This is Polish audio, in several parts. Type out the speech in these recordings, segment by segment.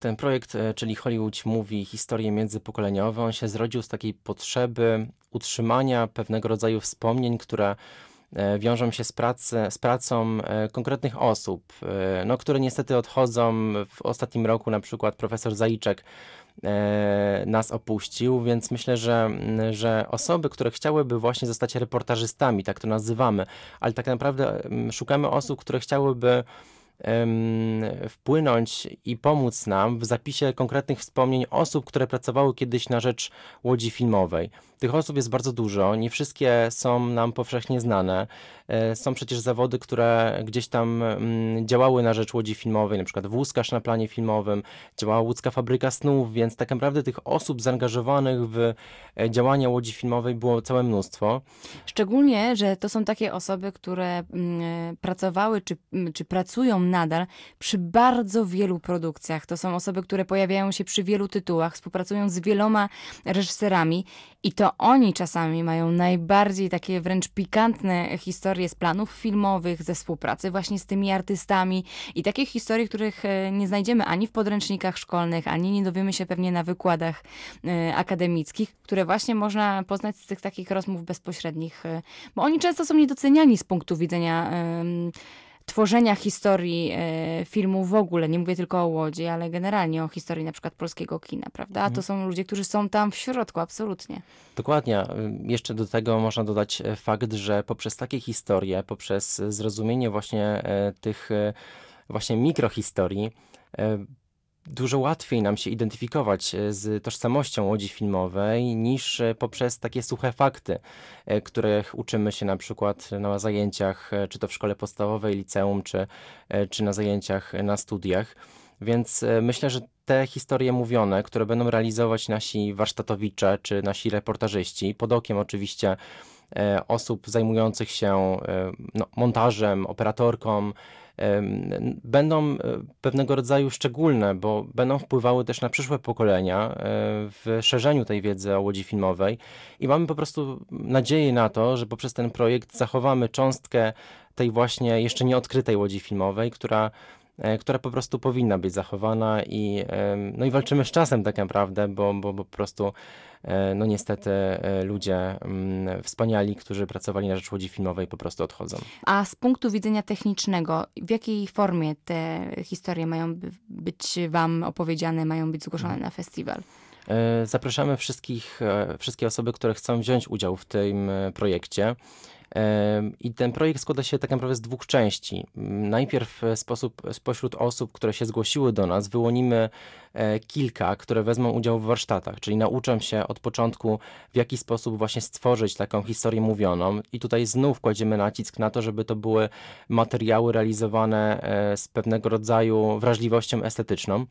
Ten projekt, czyli Hollywood mówi historie międzypokoleniowe, on się zrodził z takiej potrzeby utrzymania pewnego rodzaju wspomnień, które wiążą się z pracą konkretnych osób, no, które niestety odchodzą. W ostatnim roku na przykład profesor Zajczek nas opuścił, więc myślę, że osoby, które chciałyby właśnie zostać reportażystami, tak to nazywamy, ale tak naprawdę szukamy osób, które chciałyby wpłynąć i pomóc nam w zapisie konkretnych wspomnień osób, które pracowały kiedyś na rzecz Łodzi Filmowej. Tych osób jest bardzo dużo, nie wszystkie są nam powszechnie znane. Są przecież zawody, które gdzieś tam działały na rzecz Łodzi Filmowej, na przykład Włóczkarz na planie filmowym, działała Łódzka Fabryka Snów, więc tak naprawdę tych osób zaangażowanych w działania Łodzi Filmowej było całe mnóstwo. Szczególnie, że to są takie osoby, które pracowały czy pracują nadal przy bardzo wielu produkcjach. To są osoby, które pojawiają się przy wielu tytułach, współpracują z wieloma reżyserami i to oni czasami mają najbardziej takie wręcz pikantne historie z planów filmowych, ze współpracy właśnie z tymi artystami i takich historii, których nie znajdziemy ani w podręcznikach szkolnych, ani nie dowiemy się pewnie na wykładach akademickich, które właśnie można poznać z tych takich rozmów bezpośrednich, bo oni często są niedoceniani z punktu widzenia tworzenia historii filmu w ogóle. Nie mówię tylko o Łodzi, ale generalnie o historii na przykład polskiego kina, prawda? A to są ludzie, którzy są tam w środku, absolutnie. Dokładnie. Jeszcze do tego można dodać fakt, że poprzez takie historie, poprzez zrozumienie właśnie tych właśnie mikrohistorii, dużo łatwiej nam się identyfikować z tożsamością Łodzi Filmowej niż poprzez takie suche fakty, których uczymy się na przykład na zajęciach, czy to w szkole podstawowej, liceum, czy na zajęciach na studiach. Więc myślę, że te historie mówione, które będą realizować nasi warsztatowicze, czy nasi reportażyści, pod okiem oczywiście osób zajmujących się no, montażem, operatorką, będą pewnego rodzaju szczególne, bo będą wpływały też na przyszłe pokolenia w szerzeniu tej wiedzy o Łodzi Filmowej i mamy po prostu nadzieję na to, że poprzez ten projekt zachowamy cząstkę tej właśnie jeszcze nieodkrytej Łodzi Filmowej, która po prostu powinna być zachowana no i walczymy z czasem tak naprawdę, bo po prostu no niestety ludzie wspaniali, którzy pracowali na rzecz Łodzi Filmowej po prostu odchodzą. A z punktu widzenia technicznego, w jakiej formie te historie mają być wam opowiedziane, mają być zgłoszone na festiwal? Zapraszamy wszystkie osoby, które chcą wziąć udział w tym projekcie. I ten projekt składa się tak naprawdę z dwóch części. Najpierw spośród osób, które się zgłosiły do nas, wyłonimy kilka, które wezmą udział w warsztatach, czyli nauczą się od początku, w jaki sposób właśnie stworzyć taką historię mówioną. I tutaj znów kładziemy nacisk na to, żeby to były materiały realizowane z pewnego rodzaju wrażliwością estetyczną.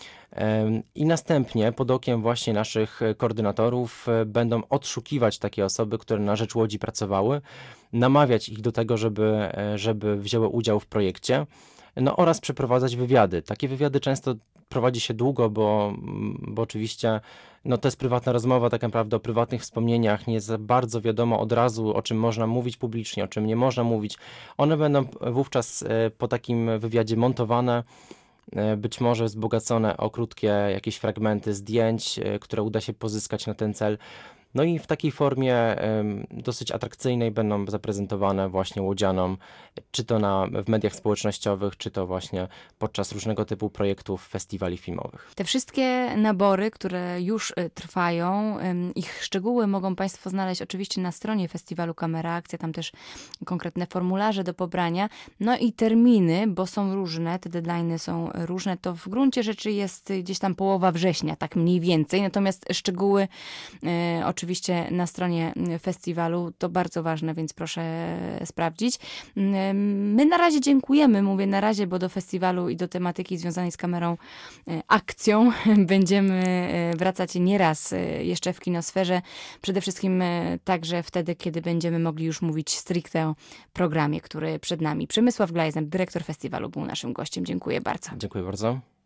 I następnie pod okiem właśnie naszych koordynatorów będą odszukiwać takie osoby, które na rzecz Łodzi pracowały, namawiać ich do tego, żeby wzięły udział w projekcie, no oraz przeprowadzać wywiady. Takie wywiady często prowadzi się długo, bo oczywiście no to jest prywatna rozmowa tak naprawdę o prywatnych wspomnieniach, nie za bardzo wiadomo od razu, o czym można mówić publicznie, o czym nie można mówić. One będą wówczas po takim wywiadzie montowane, być może wzbogacone o krótkie jakieś fragmenty zdjęć, które uda się pozyskać na ten cel. No i w takiej formie dosyć atrakcyjnej będą zaprezentowane właśnie łodzianom, czy to w mediach społecznościowych, czy to właśnie podczas różnego typu projektów, festiwali filmowych. Te wszystkie nabory, które już trwają, ich szczegóły mogą Państwo znaleźć oczywiście na stronie festiwalu Kamera Akcja, tam też konkretne formularze do pobrania, no i terminy, bo są różne, te deadline'y są różne, to w gruncie rzeczy jest gdzieś tam połowa września, tak mniej więcej, natomiast szczegóły oczywiście na stronie festiwalu, to bardzo ważne, więc proszę sprawdzić. My na razie dziękujemy, mówię na razie, bo do festiwalu i do tematyki związanej z kamerą akcją będziemy wracać nieraz jeszcze w kinosferze. Przede wszystkim także wtedy, kiedy będziemy mogli już mówić stricte o programie, który przed nami. Przemysław Glajzem, dyrektor festiwalu, był naszym gościem. Dziękuję bardzo. Dziękuję bardzo.